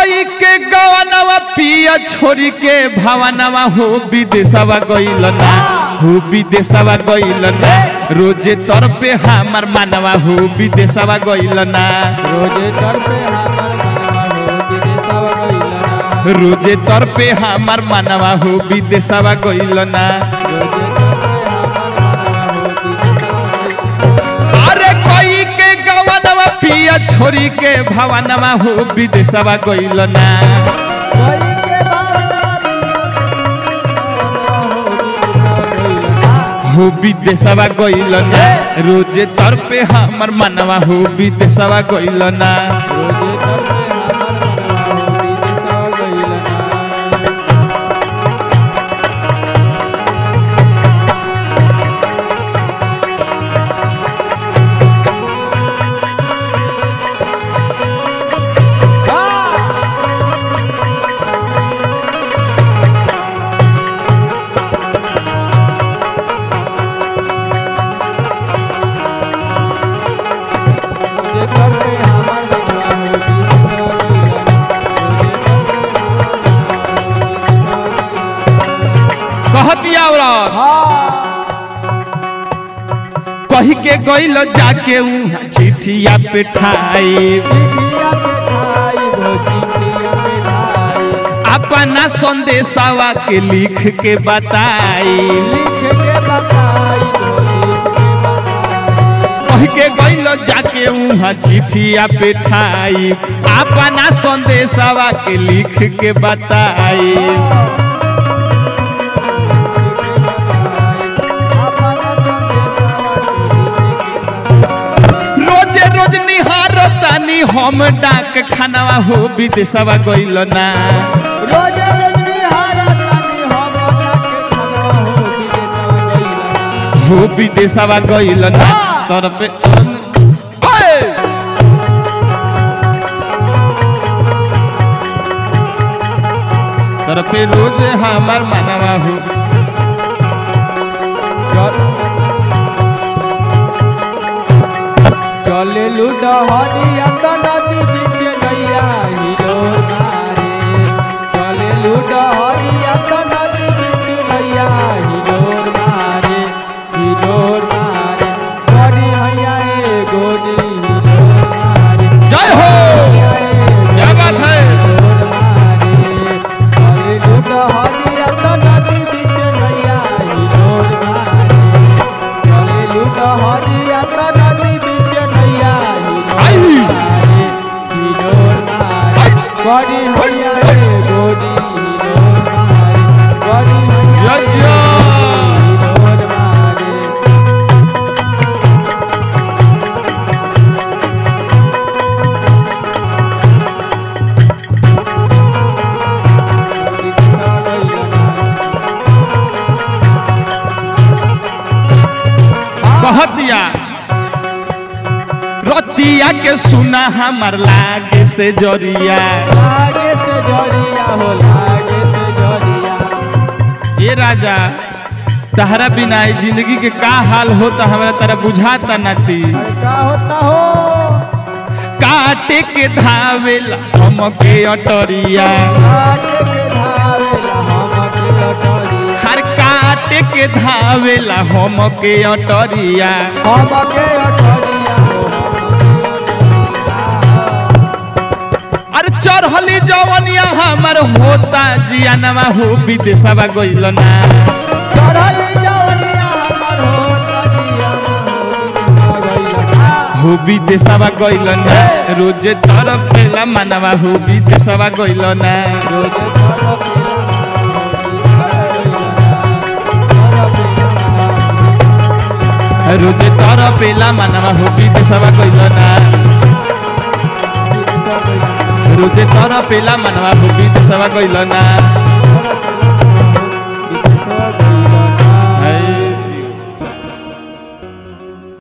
कोई के गवनवा पिया छोरी के भावनवा हो विदेशवा गइल ना हो विदेशवा गइल ना रोजे तर पे हमार मानवा हो विदेशवा गइल ना रोजे तर पे रोजे तर पे हमार मानवा हो विदेशवा गइल ना अरे कोई के गवनवा पिया छोरी के भावनवा हो विदेशवा गइल ना हो विदेशवा गइल ना रोजे तर पे हमार मानवा हो विदेशवा गइल ना कही के गइल जाके उहाँ चिठिया पे ठाई अपना संदेशवा के लिख के बताई कही के गइल जाके उहाँ चिठिया पे ठाई अपना संदेशवा के लिख के बताई हम डाक खानावा हो विदेशवा गइल ना हो विदेशवा गइल ना तर पे रोज हमार मानवा हो चले लुडहरिया नदी बीच नैया हिलोर मारे चले लुडहरिया नदी बीच नैया हिलोर मारे गोरी हैया ए गोरी हिलोर मारे जय हो क्या बात है चले लुडहरिया नदी बीच नैया हिलोर मारे चले लुडहरिया नदी गोरी हैया रे गोरी गोरी कहतिया रतिया के सुना हमार लागे से जरिया हो लागे से जरिया ये राजा तहरा बिना जिंदगी के का हाल होता हमरा तारा बुझाता नाती का होता हो काटे के धावेला हमके अटरिया हर काटे के धावेला हमके अटरिया अरे चढ़ली जवनिया हमार होता जियानवा हो विदेशवा गइल ना हो विदेशवा गइल ना रोजे तरफ पेला मानवा हो विदेशवा गइल ना रोजे तरफ पेला मानवा हो विदेशवा गइल ना रोजे तरफ पेला मानवा हो विदेशवा गइल ना